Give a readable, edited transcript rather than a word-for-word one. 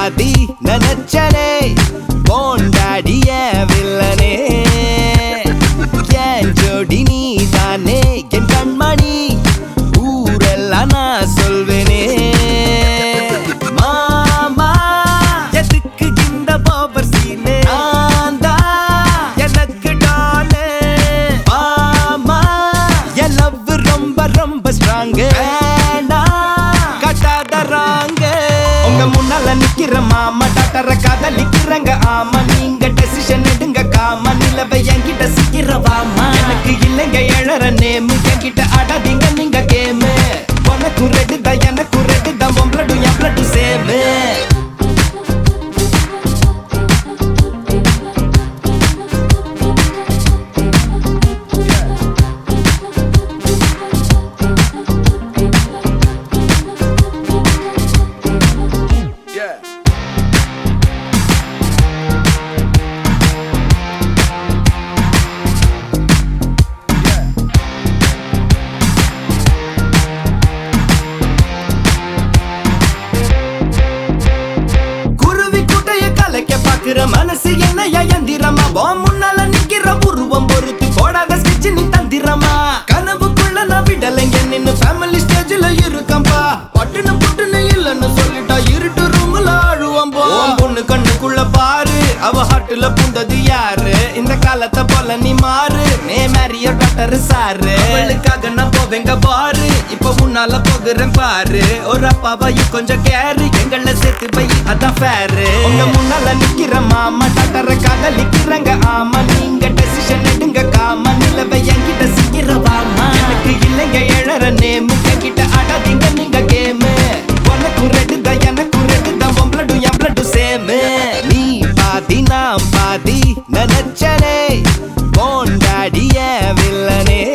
பாதி நினைச்சனே போண்டாடிய வில்லனே என் ஜோடி நீ தானே என் கண்மணி ஊரெல்லாம் நான் சொல்வேனே மாமா எதுக்கு இந்த பாபர் சீனே எனக்கு டாலே மாமா என் லவ் ரொம்ப ரொம்ப ஸ்ட்ராங் உங்க முன்னால நிக்கிற மாமா டாக்டர காதலிக்கிறங்க ஆமா நீங்க டெசிஷன் எடுங்க காமா நிலவை என்கிட்ட சிக்கிறவாமா எனக்கு இல்லைங்க எழற நேம் என்கிட்ட ஆடாதீங்க நீங்க கேம் உனக்கு ரெடு தான் எனக்கு ரெடு தான் உங்களோட என் பிளட் சேம் மனசு என்னையா எந்திரமா முன்னால நிக்கிற உருவம் பொறுத்து போடாத ஸ்கெட்ச் நீ தந்திரமா கனவுக்குள்ள நான் விடலைங்க நின்னு ஃபேமிலி ஸ்டேஜ்ல இருக்கம்பா பட்டுன்னு புட்டுன்னு இல்லன்னு சொல்லிட்டா இருட்டு ரூம்ல அழுவம் போ பொண்ணு கண்ணுக்குள்ள பாரு அவ ஹாட்டுல புண்டது யாரு இந்த காலத்தை போல நீ மாறு மே மேரிய டாக்டர் சாரு அவளுக்காக நான் போவேங்க பாரு இப்ப உன்னால போகிறேன் பாரு ஒரு அப்பாவையும் கொஞ்சம் கேரு எங்கள சேர்த்து பை அதான் ஃபேரு உங்க முன்னால நிக்கிற மாமா டாக்டர காதலிக்கிறங்க ஆமா நீங்க டெசிஷன் எடுங்க காமா நிலவை என்கிட்ட சிக்கிறவாமா எனக்கு இல்லைங்க எழற நேம் என்கிட்ட ஆடாதீங்க நீங்க கேம் உனக்கு ரெடு தான் எனக்கு ரெடு தான் உங்களோட என் பிளட் சேம் நீ பாதி நான் பாதி நினைச்சனே போண்டாடிய வில்லனே